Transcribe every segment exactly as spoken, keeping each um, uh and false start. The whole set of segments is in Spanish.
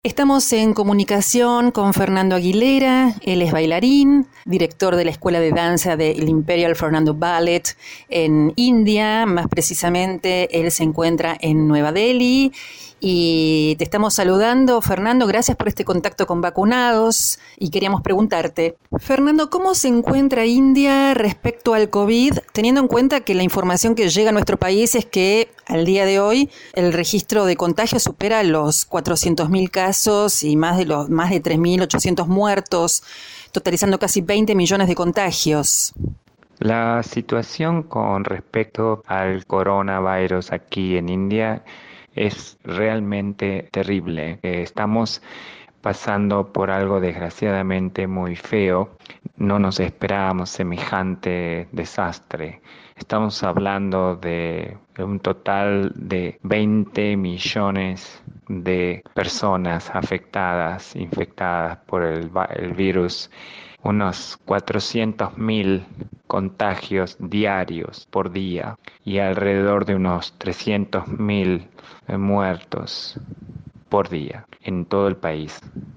Estamos en comunicación con Fernando Aguilera. Él es bailarín, director de la Escuela de Danza del Imperial Fernando Ballet en India. Más precisamente, él se encuentra en Nueva Delhi. Y te estamos saludando, Fernando. Gracias por este contacto con Vacunados. Y queríamos preguntarte, Fernando, ¿cómo se encuentra India respecto al COVID, teniendo en cuenta que la información que llega a nuestro país es que al día de hoy el registro de contagios supera los cuatrocientos mil casos y más de los más de tres mil ochocientos muertos, totalizando casi veinte millones de contagios? La situación con respecto al coronavirus aquí en India es realmente terrible. Eh, Estamos pasando por algo desgraciadamente muy feo. No nos esperábamos semejante desastre. Estamos hablando de un total de veinte millones de personas afectadas, infectadas por el, va- el virus, unos cuatrocientos mil contagios diarios por día y alrededor de unos trescientos mil eh, muertos por día en todo el país.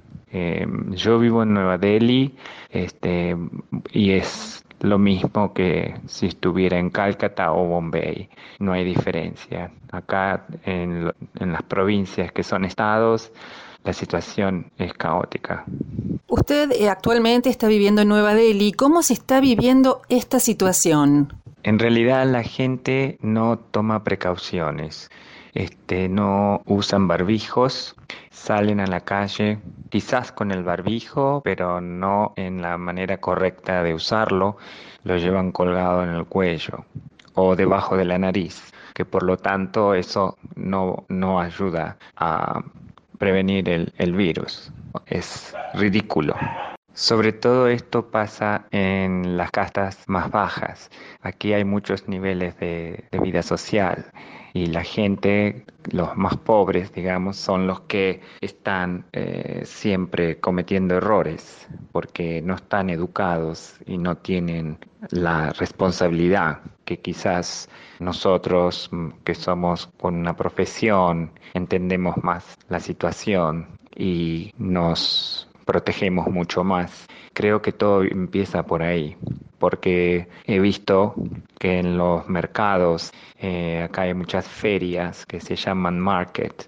Eh, yo vivo en Nueva Delhi, este, y es lo mismo que si estuviera en Calcuta o Bombay. No hay diferencia. Acá en, lo- en las provincias que son estados, la situación es caótica. Usted eh, actualmente está viviendo en Nueva Delhi. ¿Cómo se está viviendo esta situación? En realidad la gente no toma precauciones, este, no usan barbijos, salen a la calle quizás con el barbijo, pero no en la manera correcta de usarlo, lo llevan colgado en el cuello o debajo de la nariz, que por lo tanto eso no, no ayuda a prevenir el, el virus. Es ridículo. Sobre todo esto pasa en las castas más bajas. Aquí hay muchos niveles de, de vida social y la gente, los más pobres, digamos, son los que están eh, siempre cometiendo errores porque no están educados y no tienen la responsabilidad que quizás nosotros, mm, que somos con una profesión, entendemos más la situación y nos protegemos mucho más. Creo que todo empieza por ahí, porque he visto que en los mercados, eh, acá hay muchas ferias que se llaman market,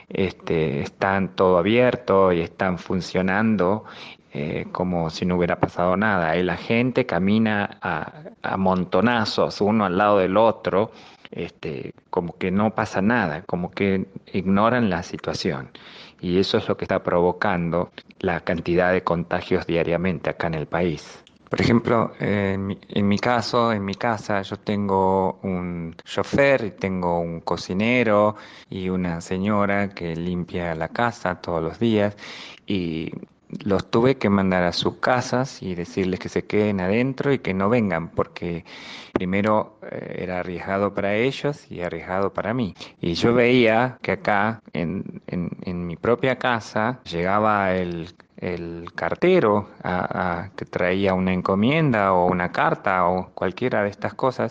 este, están todo abierto y están funcionando eh, como si no hubiera pasado nada. Y la gente camina a, a montonazos, uno al lado del otro, este, como que no pasa nada, como que ignoran la situación. Y eso es lo que está provocando la cantidad de contagios diariamente acá en el país. Por ejemplo, en mi, en mi caso, en mi casa, yo tengo un chofer, y tengo un cocinero y una señora que limpia la casa todos los días y los tuve que mandar a sus casas y decirles que se queden adentro y que no vengan porque primero eh, era arriesgado para ellos y arriesgado para mí. Y yo veía que acá en, en, en mi propia casa llegaba el el cartero a- a- que traía una encomienda o una carta o cualquiera de estas cosas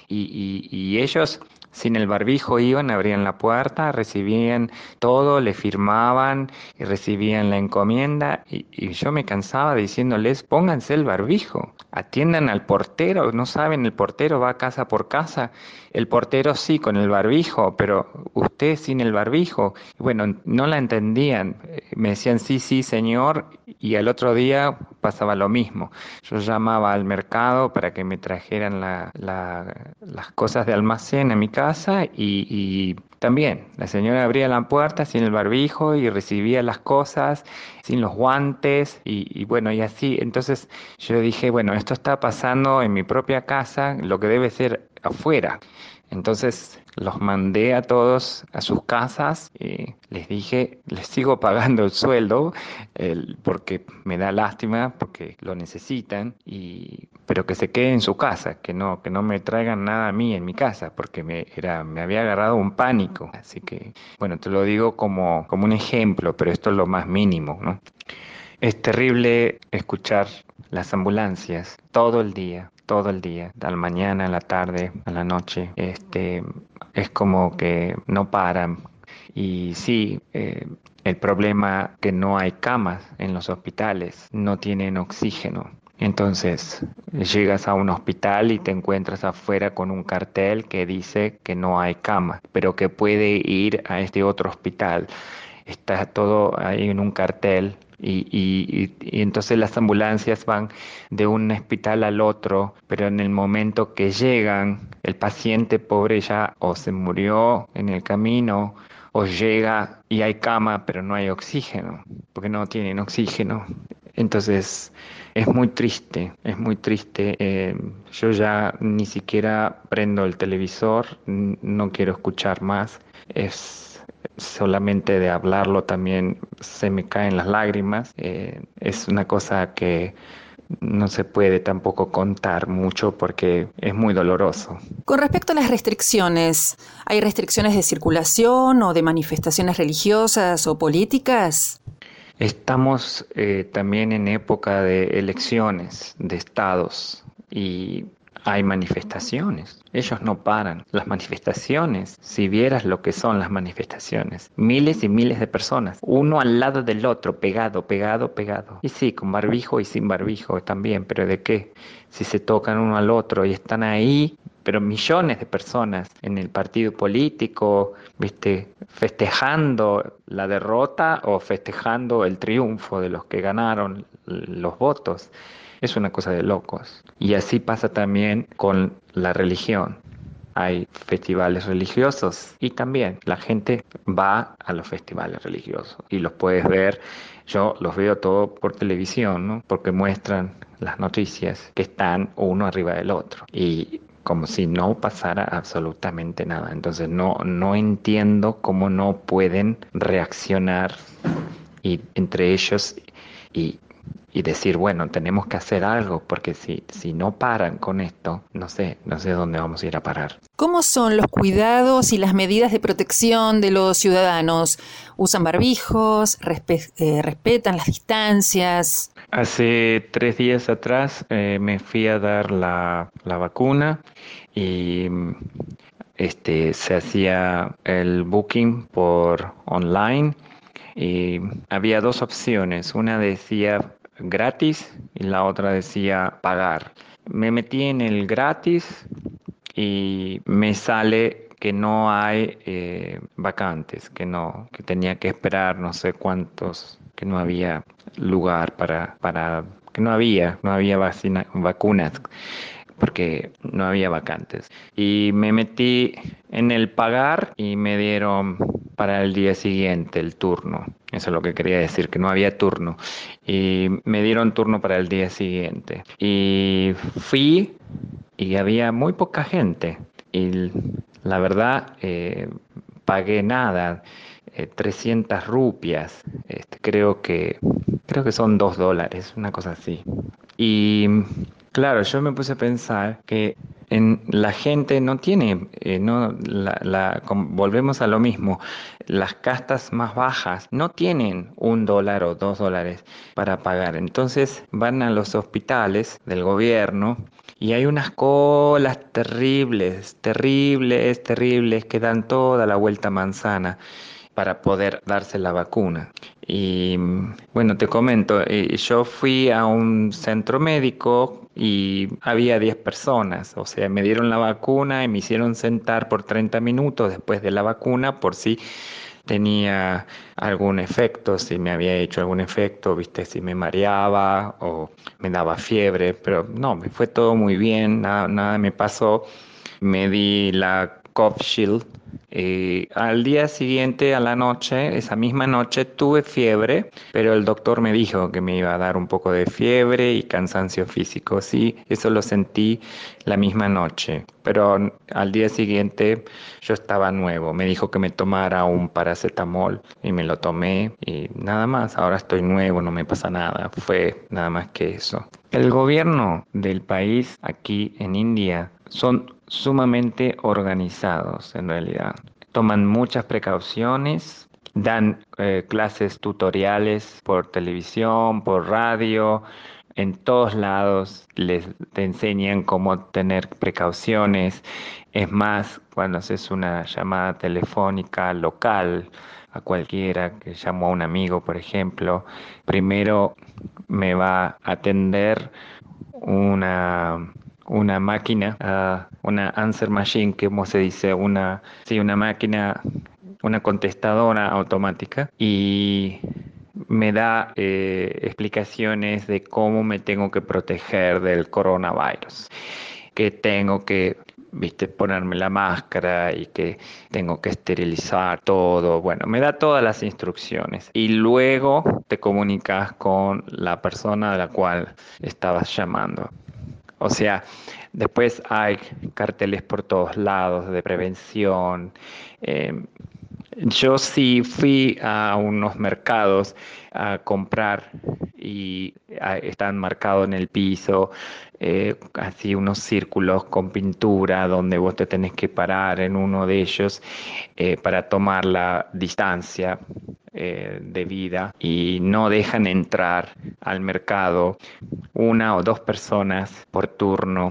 y, y- y ellos sin el barbijo iban, abrían la puerta, recibían todo, le firmaban y recibían la encomienda y, y yo me cansaba diciéndoles pónganse el barbijo, atiendan al portero, no saben, el portero va casa por casa, el portero sí con el barbijo, pero usted sin el barbijo. Bueno, no la entendían. Eh, Me decían sí, sí, señor, y al otro día pasaba lo mismo. Yo llamaba al mercado para que me trajeran la- la- las cosas de almacén a mi casa y, y también la señora abría la puerta sin el barbijo y recibía las cosas sin los guantes y, y bueno, y así. Entonces yo dije, bueno, esto está pasando en mi propia casa, lo que debe ser afuera. Entonces los mandé a todos a sus casas y les dije, les sigo pagando el sueldo el- porque me da lástima, porque lo necesitan, y, pero que se queden en su casa, que no, que no me traigan nada a mí en mi casa, porque me, era, me había agarrado un pánico. Así que, bueno, te lo digo como, como un ejemplo, pero esto es lo más mínimo, ¿no? Es terrible escuchar las ambulancias todo el día, todo el día, a la mañana, a la tarde, a la noche. Este, es como que no paran. Y sí, eh, El problema es que no hay camas en los hospitales, no tienen oxígeno. Entonces, llegas a un hospital y te encuentras afuera con un cartel que dice que no hay cama, pero que puede ir a este otro hospital. Está todo ahí en un cartel y, y, y, y entonces las ambulancias van de un hospital al otro, pero en el momento que llegan, el paciente pobre ya o se murió en el camino o llega y hay cama, pero no hay oxígeno, porque no tienen oxígeno. Entonces, es muy triste, es muy triste. Eh, yo ya ni siquiera prendo el televisor, n- no quiero escuchar más. Es solamente de hablarlo también se me caen las lágrimas. Eh, es una cosa que no se puede tampoco contar mucho porque es muy doloroso. Con respecto a las restricciones, ¿hay restricciones de circulación o de manifestaciones religiosas o políticas? Estamos eh, también en época de elecciones de estados y hay manifestaciones. Ellos no paran. Las manifestaciones, si vieras lo que son las manifestaciones, miles y miles de personas, uno al lado del otro, pegado, pegado, pegado. Y sí, con barbijo y sin barbijo también, pero ¿de qué? Si se tocan uno al otro y están ahí, pero millones de personas en el partido político, ¿viste? Festejando la derrota o festejando el triunfo de los que ganaron los votos. Es una cosa de locos. Y así pasa también con la religión. Hay festivales religiosos y también la gente va a los festivales religiosos y los puedes ver. Yo los veo todo por televisión, ¿no? Porque muestran las noticias que están uno arriba del otro y como si no pasara absolutamente nada. Entonces no, no entiendo cómo no pueden reaccionar y entre ellos y, y decir, bueno, tenemos que hacer algo, porque si, si no paran con esto, no sé, no sé dónde vamos a ir a parar. ¿Cómo son los cuidados y las medidas de protección de los ciudadanos? ¿Usan barbijos? Respe- eh, ¿Respetan las distancias? Hace tres días atrás eh, me fui a dar la, la vacuna y mm, este, se hacía el booking por online y había dos opciones. Una decía gratis y la otra decía pagar. Me metí en el gratis y me sale que no hay eh, vacantes, que no, que tenía que esperar no sé cuántos, que no había lugar para, para, que no había, no había vacina- vacunas porque no había vacantes. Y me metí en el pagar y me dieron para el día siguiente el turno. Eso es lo que quería decir, que no había turno. Y me dieron turno para el día siguiente. Y fui y había muy poca gente. Y la verdad, eh, pagué nada, eh, trescientas rupias. Este, creo que, creo que son dos dólares, una cosa así. Y claro, yo me puse a pensar que en, la gente no tiene, eh, no, la, la- com- volvemos a lo mismo, las castas más bajas no tienen un dólar o dos dólares para pagar. Entonces van a los hospitales del gobierno y hay unas colas terribles, terribles, terribles que dan toda la vuelta manzana para poder darse la vacuna. Y bueno, te comento, eh, yo fui a un centro médico y había diez personas, o sea, me dieron la vacuna y me hicieron sentar por treinta minutos después de la vacuna por si tenía algún efecto, si me había hecho algún efecto, viste, si me mareaba o me daba fiebre, pero no, me fue todo muy bien, nada, nada me pasó. Me di la Cough Shield y al día siguiente, a la noche, esa misma noche, tuve fiebre, pero el doctor me dijo que me iba a dar un poco de fiebre y cansancio físico. Sí, eso lo sentí la misma noche, pero al día siguiente yo estaba nuevo. Me dijo que me tomara un paracetamol y me lo tomé y nada más. Ahora estoy nuevo, no me pasa nada. Fue nada más que eso. El gobierno del país aquí en India son sumamente organizados en realidad. Toman muchas precauciones, dan eh, clases tutoriales por televisión, por radio, en todos lados les te enseñan cómo tener precauciones. Es más, cuando haces una llamada telefónica local a cualquiera, que llamo a un amigo, por ejemplo, primero me va a atender una, una máquina, uh, una answer machine, que como se dice, una, sí, una máquina, una contestadora automática, y me da eh, explicaciones de cómo me tengo que proteger del coronavirus, que tengo que, viste, ponerme la máscara y que tengo que esterilizar todo. Bueno, me da todas las instrucciones y luego te comunicas con la persona a la cual estabas llamando. O sea, después hay carteles por todos lados de prevención. eh, yo sí fui a unos mercados a comprar y ah, están marcados en el piso, eh, así unos círculos con pintura donde vos te tenés que parar en uno de ellos eh, para tomar la distancia eh, debida, y no dejan entrar al mercado una o dos personas por turno.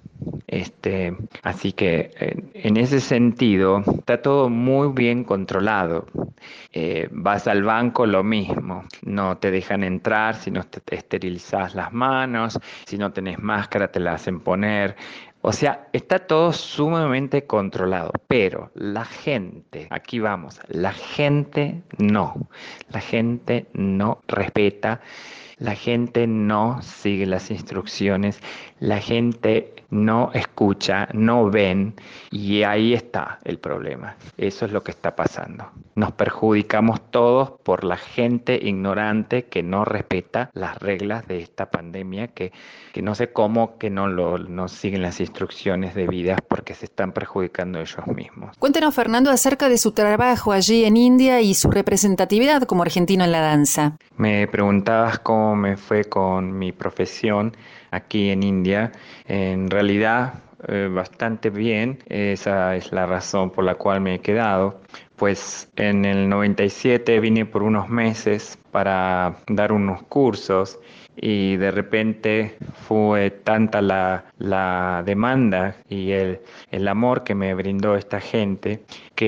Este, así que en, en ese sentido está todo muy bien controlado. Eh, vas al banco, lo mismo. No te dejan entrar si no te, te esterilizas las manos, si no tenés máscara te la hacen poner. O sea, está todo sumamente controlado, pero la gente, aquí vamos, la gente no, la gente no respeta, la gente no sigue las instrucciones, la gente no escucha, no ven, y ahí está el problema. Eso es lo que está pasando. Nos perjudicamos todos por la gente ignorante que no respeta las reglas de esta pandemia, que, que no sé cómo que no, lo, no siguen las instrucciones debidas porque se están perjudicando ellos mismos. Cuéntenos, Fernando, acerca de su trabajo allí en India y su representatividad como argentino en la danza. Me preguntabas cómo me fue con mi profesión aquí en India. En realidad, eh, bastante bien. Esa es la razón por la cual me he quedado. Pues en el noventa y siete vine por unos meses para dar unos cursos, y de repente fue tanta la, la demanda y el, el amor que me brindó esta gente,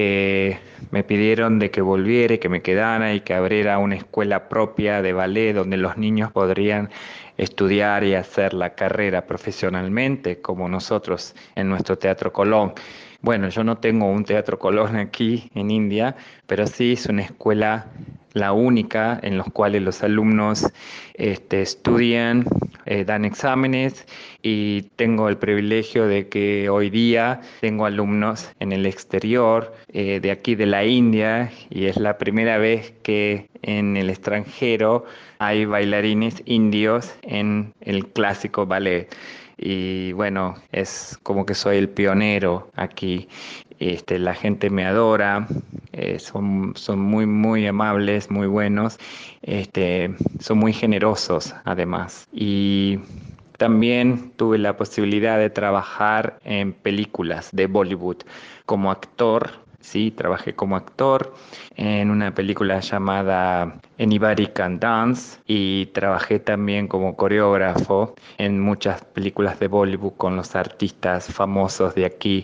que me pidieron de que volviera y que me quedara y que abriera una escuela propia de ballet donde los niños podrían estudiar y hacer la carrera profesionalmente, como nosotros en nuestro Teatro Colón. Bueno, yo no tengo un Teatro Colón aquí en India, pero sí es una escuela, la única en los cuales los alumnos este, estudian, eh, dan exámenes, y tengo el privilegio de que hoy día tengo alumnos en el exterior, eh, de aquí de la India, y es la primera vez que en el extranjero hay bailarines indios en el clásico ballet. Y bueno, es como que soy el pionero aquí. Este, la gente me adora, eh, son, son muy, muy amables, muy buenos, este, son muy generosos además. Y también tuve la posibilidad de trabajar en películas de Bollywood como actor. Sí, trabajé como actor en una película llamada Anybody Can Dance, y trabajé también como coreógrafo en muchas películas de Bollywood con los artistas famosos de aquí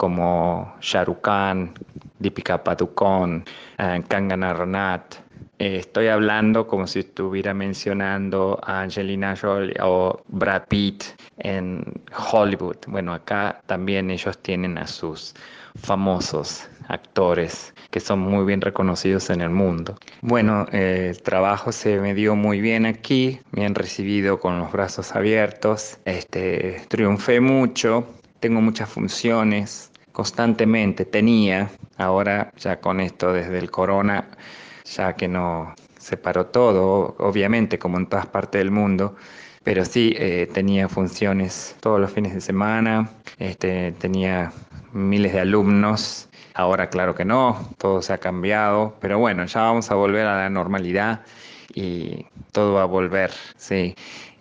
como Shah Rukh Khan, Deepika Padukone, eh, Kangana Ranaut. Eh, estoy hablando como si estuviera mencionando a Angelina Jolie o Brad Pitt en Hollywood. Bueno, acá también ellos tienen a sus famosos actores que son muy bien reconocidos en el mundo. Bueno, eh, el trabajo se me dio muy bien aquí, me han recibido con los brazos abiertos, este, triunfé mucho, tengo muchas funciones, constantemente tenía, ahora ya con esto desde el corona, ya que no se paró todo, obviamente como en todas partes del mundo, pero sí eh, tenía funciones todos los fines de semana, este, tenía miles de alumnos. Ahora claro que no, todo se ha cambiado, pero bueno, ya vamos a volver a la normalidad y todo va a volver, sí.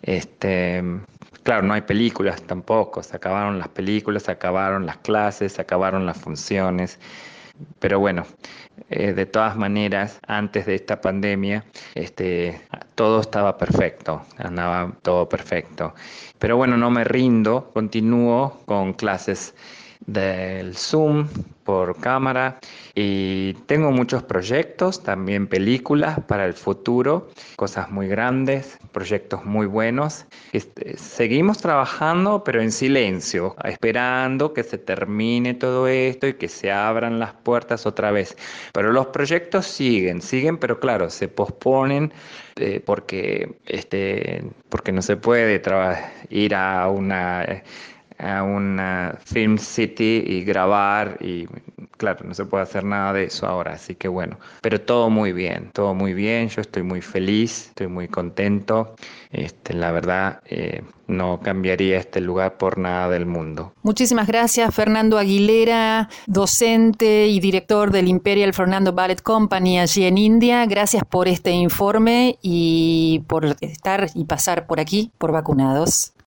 Este, claro, no hay películas tampoco, se acabaron las películas, se acabaron las clases, se acabaron las funciones. Pero bueno, eh, de todas maneras, antes de esta pandemia, este, todo estaba perfecto, andaba todo perfecto. Pero bueno, no me rindo, continúo con clases del Zoom por cámara y tengo muchos proyectos, también películas para el futuro, cosas muy grandes, proyectos muy buenos. Este, seguimos trabajando pero en silencio, esperando que se termine todo esto y que se abran las puertas otra vez. Pero los proyectos siguen, siguen, pero claro, se posponen eh, porque, este, porque no se puede traba- ir a una... eh, a una Film City y grabar y claro, no se puede hacer nada de eso ahora, así que bueno, pero todo muy bien, todo muy bien, yo estoy muy feliz, estoy muy contento, este, la verdad eh, no cambiaría este lugar por nada del mundo. Muchísimas gracias, Fernando Aguilera, docente y director del Imperial Fernando Ballet Company allí en India. Gracias por este informe y por estar y pasar por aquí, por Vacunados.